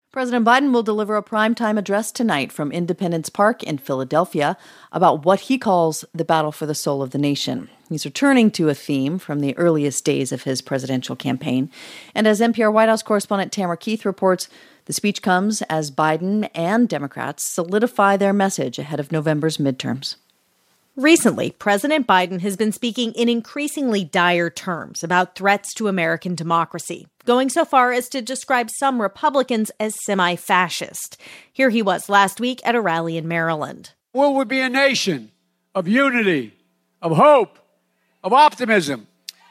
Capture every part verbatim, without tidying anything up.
President Biden will deliver a primetime address tonight from Independence Park in Philadelphia about what he calls the battle for the soul of the nation. He's returning to a theme from the earliest days of his presidential campaign. And as N P R White House correspondent Tamara Keith reports, the speech comes as Biden and Democrats solidify their message ahead of November's midterms. Recently, President Biden has been speaking in increasingly dire terms about threats to American democracy, going so far as to describe some Republicans as semi-fascist. Here he was last week at a rally in Maryland. We would be a nation of unity, of hope, of optimism,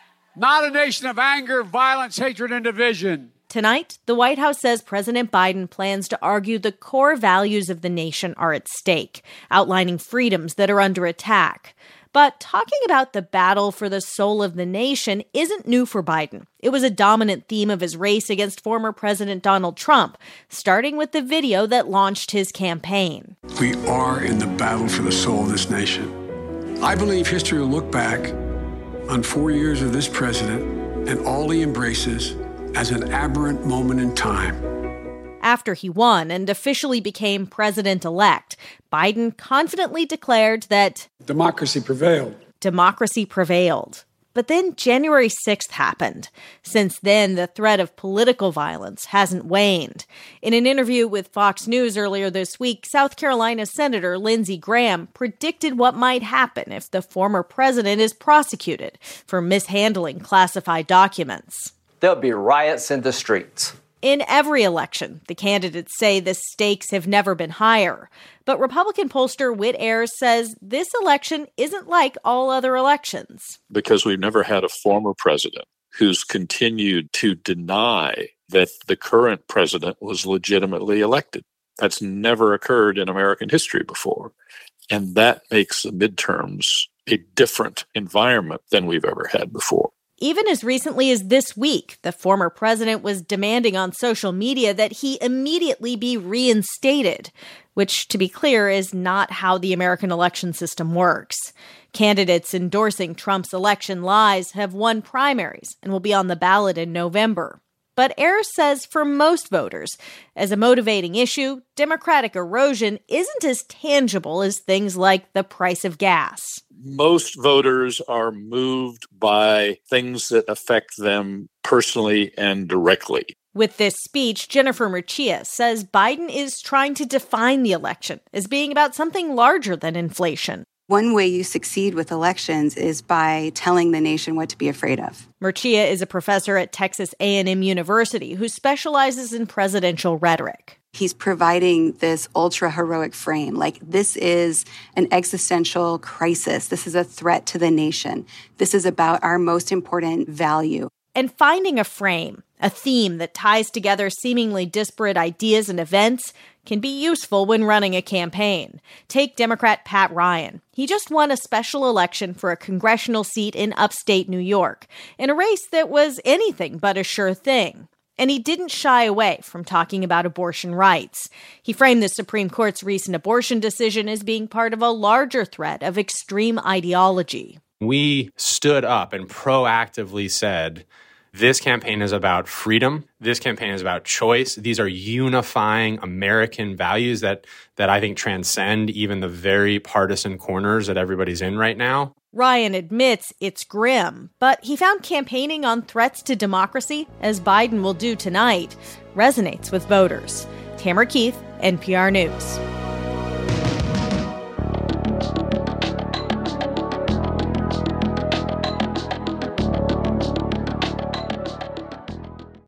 not a nation of anger, violence, hatred, and division. Tonight, the White House says President Biden plans to argue the core values of the nation are at stake, outlining freedoms that are under attack. But talking about the battle for the soul of the nation isn't new for Biden. It was a dominant theme of his race against former President Donald Trump, starting with the video that launched his campaign. We are in the battle for the soul of this nation. I believe history will look back on four years of this president and all he embraces as an aberrant moment in time. After he won and officially became president-elect, Biden confidently declared that democracy prevailed. Democracy prevailed. But then January sixth happened. Since then, the threat of political violence hasn't waned. In an interview with Fox News earlier this week, South Carolina Senator Lindsey Graham predicted what might happen if the former president is prosecuted for mishandling classified documents. There'll be riots in the streets. In every election, the candidates say the stakes have never been higher. But Republican pollster Whit Ayers says this election isn't like all other elections. Because we've never had a former president who's continued to deny that the current president was legitimately elected. That's never occurred in American history before. And that makes the midterms a different environment than we've ever had before. Even as recently as this week, the former president was demanding on social media that he immediately be reinstated, which, to be clear, is not how the American election system works. Candidates endorsing Trump's election lies have won primaries and will be on the ballot in November. But Ayers says for most voters, as a motivating issue, Democratic erosion isn't as tangible as things like the price of gas. Most voters are moved by things that affect them personally and directly. With this speech, Jennifer Murcia says Biden is trying to define the election as being about something larger than inflation. One way you succeed with elections is by telling the nation what to be afraid of. Murcia is a professor at Texas A and M University who specializes in presidential rhetoric. He's providing this ultra-heroic frame, like this is an existential crisis. This is a threat to the nation. This is about our most important value. And finding a frame, a theme that ties together seemingly disparate ideas and events, can be useful when running a campaign. Take Democrat Pat Ryan. He just won a special election for a congressional seat in upstate New York, in a race that was anything but a sure thing. And he didn't shy away from talking about abortion rights. He framed the Supreme Court's recent abortion decision as being part of a larger threat of extreme ideology. We stood up and proactively said, this campaign is about freedom. This campaign is about choice. These are unifying American values that that I think transcend even the very partisan corners that everybody's in right now. Ryan admits it's grim, but he found campaigning on threats to democracy, as Biden will do tonight, resonates with voters. Tamara Keith, N P R News.